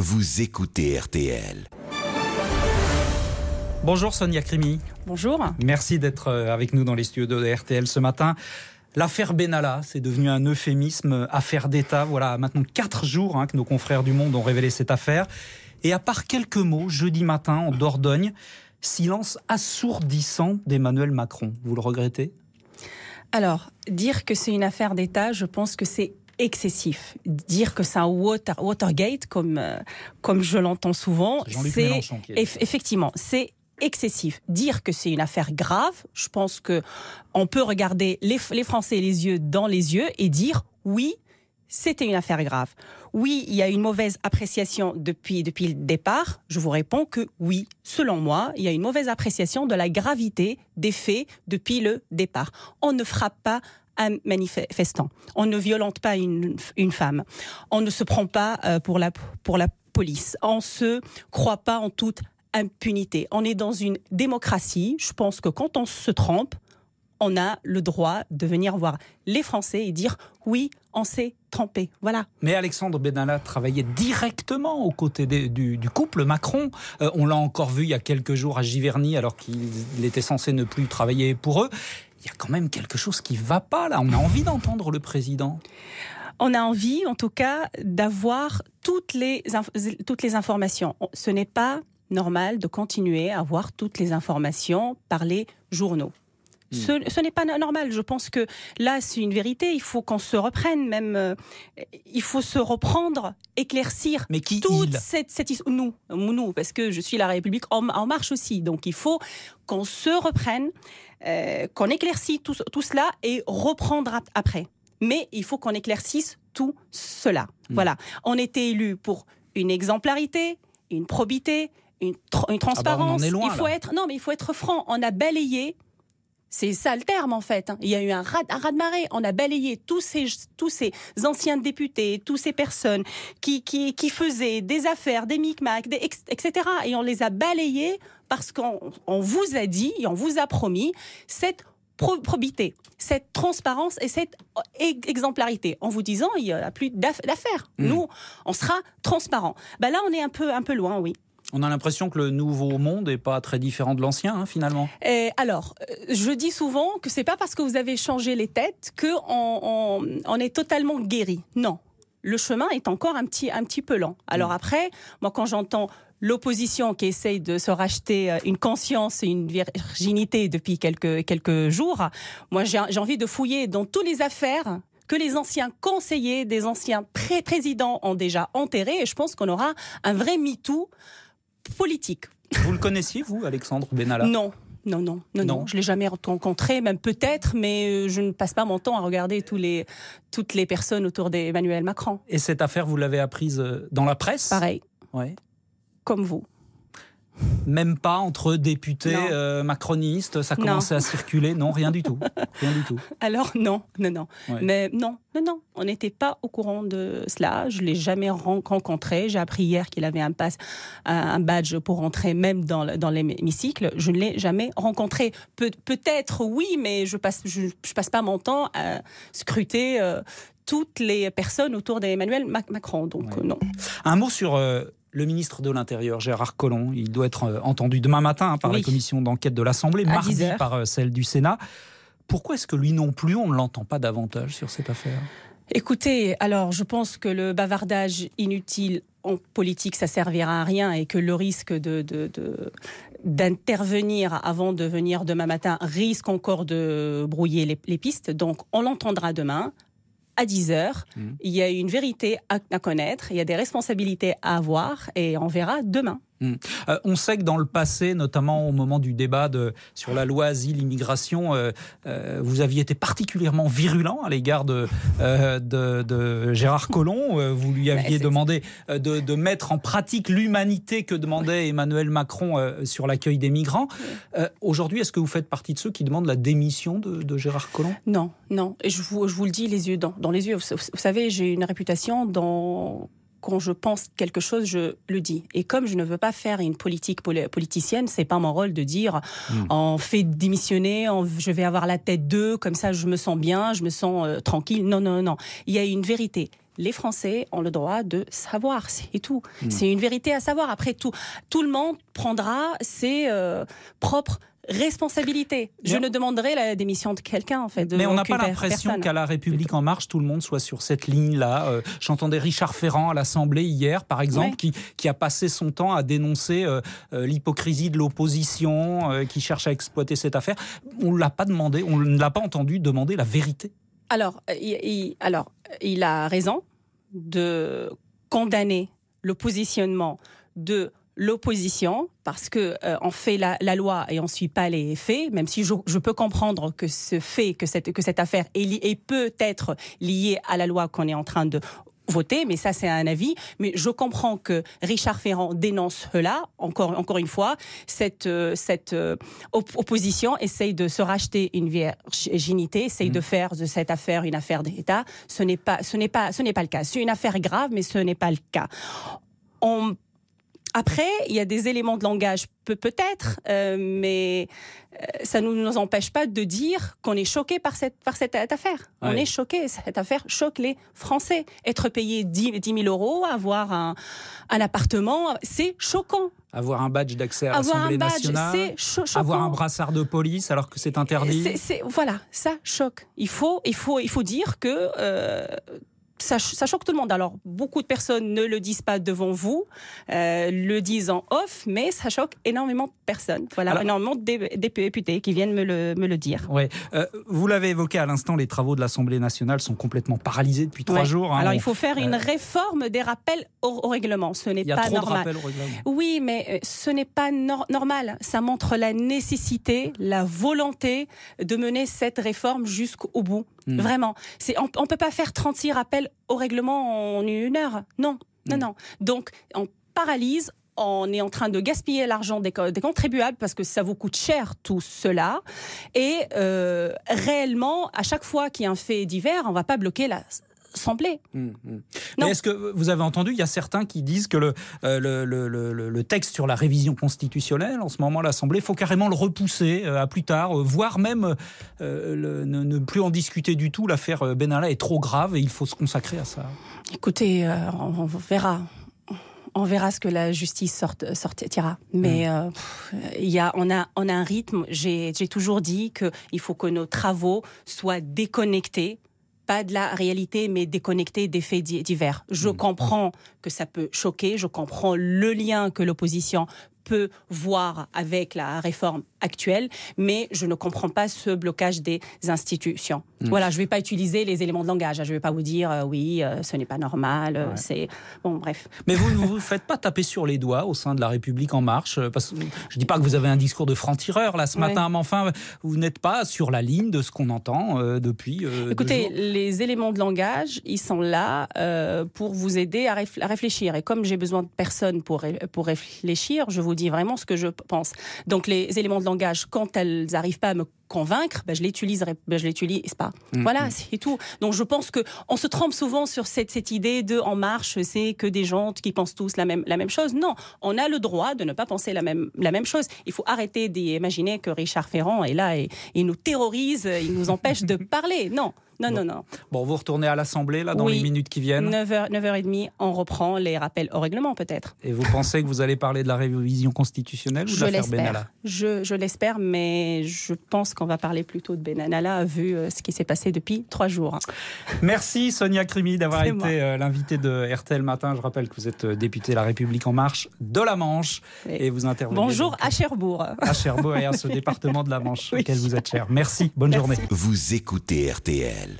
vous écoutez RTL. Bonjour Sonia Crimi. Bonjour. Merci d'être avec nous dans les studios de RTL ce matin. L'affaire Benalla, c'est devenu un euphémisme, affaire d'État. Voilà, maintenant 4 jours que nos confrères du Monde ont révélé cette affaire. Et à part quelques mots, jeudi matin, en Dordogne, silence assourdissant d'Emmanuel Macron. Vous le regrettez ? Alors, dire que c'est une affaire d'État, je pense que c'est excessif. Dire que c'est un Watergate, comme je l'entends souvent, c'est effectivement, c'est excessif. Dire que c'est une affaire grave, je pense que on peut regarder les Français les yeux dans les yeux et dire oui, c'était une affaire grave. Oui, il y a une mauvaise appréciation depuis le départ. Je vous réponds que oui, selon moi, il y a une mauvaise appréciation de la gravité des faits depuis le départ. On ne frappe pas un manifestant. On ne violente pas une femme. On ne se prend pas pour la police. On ne se croit pas en toute impunité. On est dans une démocratie. Je pense que quand on se trompe, on a le droit de venir voir les Français et dire oui, on s'est trompé. Voilà. Mais Alexandre Benalla travaillait directement aux côtés du couple Macron. On l'a encore vu il y a quelques jours à Giverny, alors qu'il était censé ne plus travailler pour eux. Il y a quand même quelque chose qui ne va pas là. On a envie d'entendre le président. On a envie, en tout cas, d'avoir toutes les informations. Ce n'est pas normal de continuer à avoir toutes les informations par les journaux. Ce n'est pas normal. Je pense que là, c'est une vérité. Il faut qu'on se reprenne même. Il faut se reprendre, éclaircir. Mais qui toute cette histoire. Nous, parce que je suis la République en marche aussi. Donc, il faut qu'on se reprenne, qu'on éclaircisse tout cela et reprendre après. Mais il faut qu'on éclaircisse tout cela. Voilà. On était élus pour une exemplarité, une probité, une transparence. On en est loin, il faut être franc. On a balayé. C'est ça le terme en fait. Il y a eu un raz-de-marée. On a balayé tous ces anciens députés, toutes ces personnes qui faisaient des affaires, des micmacs, etc. Et on les a balayés parce qu'on vous a dit et on vous a promis cette probité, cette transparence et cette exemplarité. En vous disant, il n'y a plus d'affaires. Nous, on sera transparent. Là, on est un peu loin, oui. On a l'impression que le nouveau monde n'est pas très différent de l'ancien, finalement. Alors, je dis souvent que c'est pas parce que vous avez changé les têtes qu'on est totalement guéri. Non, le chemin est encore un petit peu lent. Alors après, moi, quand j'entends l'opposition qui essaye de se racheter une conscience et une virginité depuis quelques jours, moi, j'ai envie de fouiller dans toutes les affaires que les anciens conseillers, des anciens présidents ont déjà enterrés. Et je pense qu'on aura un vrai MeToo politique. Vous le connaissiez, vous, Alexandre Benalla ? Non. Je ne l'ai jamais rencontré, même peut-être, mais je ne passe pas mon temps à regarder toutes les personnes autour d'Emmanuel Macron. Et cette affaire, vous l'avez apprise dans la presse ? Pareil. Ouais. Comme vous. Même pas entre députés macronistes, ça commençait à circuler, non, rien du tout. Alors non. Ouais. Mais non, on n'était pas au courant de cela. Je l'ai jamais rencontré. J'ai appris hier qu'il avait un badge pour entrer même dans l'hémicycle. Je ne l'ai jamais rencontré. Peut-être oui, mais je passe pas mon temps à scruter toutes les personnes autour d'Emmanuel Macron. Donc non. Un mot sur le ministre de l'Intérieur, Gérard Collomb. Il doit être entendu demain matin par la commission d'enquête de l'Assemblée, mardi par celle du Sénat. Pourquoi est-ce que lui non plus, on ne l'entend pas davantage sur cette affaire ? Écoutez, alors je pense que le bavardage inutile en politique, ça servira à rien et que le risque d'intervenir avant de venir demain matin risque encore de brouiller les pistes. Donc on l'entendra demain. À 10h, il y a une vérité à connaître, il y a des responsabilités à avoir et on verra demain. On sait que dans le passé, notamment au moment du débat sur la loi asile-immigration, vous aviez été particulièrement virulent à l'égard de Gérard Collomb. Vous lui aviez demandé de mettre en pratique l'humanité que demandait Emmanuel Macron sur l'accueil des migrants. Aujourd'hui, est-ce que vous faites partie de ceux qui demandent la démission de Gérard Collomb ? Non. Et je vous le dis les yeux dans les yeux. Vous savez, j'ai une réputation quand je pense quelque chose, je le dis. Et comme je ne veux pas faire une politique politicienne, c'est pas mon rôle de dire on fait démissionner, je vais avoir la tête d'eux, comme ça je me sens bien, je me sens tranquille. Non. Il y a une vérité. les Français ont le droit de savoir, c'est tout. C'est une vérité à savoir. Après, tout le monde prendra ses propres responsabilité. Je ne demanderai la démission de quelqu'un, en fait. Mais on n'a pas l'impression qu'à La République En Marche, tout le monde soit sur cette ligne-là. J'entendais Richard Ferrand à l'Assemblée hier, par exemple, qui a passé son temps à dénoncer l'hypocrisie de l'opposition, qui cherche à exploiter cette affaire. On ne l'a pas demandé, on ne l'a pas entendu demander la vérité. Alors, il a raison de condamner le positionnement de l'opposition, parce que on fait la loi et on suit pas les faits, même si je peux comprendre que ce fait, que cette affaire est peut-être liée à la loi qu'on est en train de voter, mais ça c'est un avis. Mais je comprends que Richard Ferrand dénonce cela, encore une fois, cette opposition essaye de se racheter une virginité, essaye de faire de cette affaire une affaire d'État. Ce n'est pas le cas. C'est une affaire grave, mais ce n'est pas le cas. Après, il y a des éléments de langage, peut-être, mais ça ne nous empêche pas de dire qu'on est choqué par cette affaire. Ouais. On est choqué. Cette affaire choque les Français. Être payé 10 000 euros, avoir un appartement, c'est choquant. Avoir un badge d'accès à l'Assemblée nationale, c'est avoir un brassard de police alors que c'est interdit. Voilà, ça choque. Il faut dire que... Ça choque tout le monde. Alors, beaucoup de personnes ne le disent pas devant vous, le disent en off, mais ça choque énormément de personnes. Voilà, alors, énormément de députés qui viennent me le dire. Ouais. Vous l'avez évoqué à l'instant, les travaux de l'Assemblée nationale sont complètement paralysés depuis 3 jours. Alors, il faut faire une réforme des rappels au règlement. Ce n'est pas normal. Il y a trop de rappels au règlement. Oui, mais ce n'est pas normal. Ça montre la nécessité, la volonté de mener cette réforme jusqu'au bout. Vraiment. On ne peut pas faire 36 rappels au règlement en 1 heure. Non. Donc, on paralyse. On est en train de gaspiller l'argent des contribuables parce que ça vous coûte cher tout cela. Et réellement, à chaque fois qu'il y a un fait divers, on ne va pas bloquer l'Assemblée. Mais est-ce que vous avez entendu, il y a certains qui disent que le texte sur la révision constitutionnelle, en ce moment, l'Assemblée, il faut carrément le repousser à plus tard, voire même ne plus en discuter du tout. L'affaire Benalla est trop grave et il faut se consacrer à ça. Écoutez, on verra. On verra ce que la justice sortira. Mais on a un rythme. J'ai toujours dit qu'il faut que nos travaux soient déconnectés. Pas de la réalité, mais déconnectés des faits divers. Je comprends que ça peut choquer. Je comprends le lien que l'opposition peut voir avec la réforme actuelle, mais je ne comprends pas ce blocage des institutions. Voilà, je ne vais pas utiliser les éléments de langage. Je ne vais pas vous dire oui, ce n'est pas normal. C'est bon, bref. Mais vous ne vous faites pas taper sur les doigts au sein de La République En Marche, parce que je ne dis pas que vous avez un discours de franc-tireur là ce matin, mais enfin, vous n'êtes pas sur la ligne de ce qu'on entend depuis. Écoutez, les éléments de langage, ils sont là pour vous aider à réfléchir. Et comme j'ai besoin de personnes pour réfléchir, je vous dis vraiment ce que je pense. Donc les éléments de langage, quand elles n'arrivent pas à me convaincre, je l'utilise pas. Voilà, c'est tout. Donc je pense qu'on se trompe souvent sur cette idée de En Marche, c'est que des gens qui pensent tous la même chose. Non, on a le droit de ne pas penser la même chose. Il faut arrêter d'imaginer que Richard Ferrand est là et il nous terrorise, il nous empêche de parler. Non. Bon, vous retournez à l'Assemblée là dans les minutes qui viennent. 9h30, on reprend les rappels au règlement peut-être. Et vous pensez que vous allez parler de la révision constitutionnelle ou de l'affaire Benalla ? Je l'espère, mais je pense qu'on va parler plutôt de Benalla vu ce qui s'est passé depuis 3 jours. Merci Sonia Crimi d'avoir été l'invitée de RTL Matin. Je rappelle que vous êtes députée La République En Marche de la Manche et vous intervenez. Bonjour à Cherbourg. À Cherbourg et à ce département de la Manche auquel vous êtes cher. Merci, bonne journée. Vous écoutez RTL.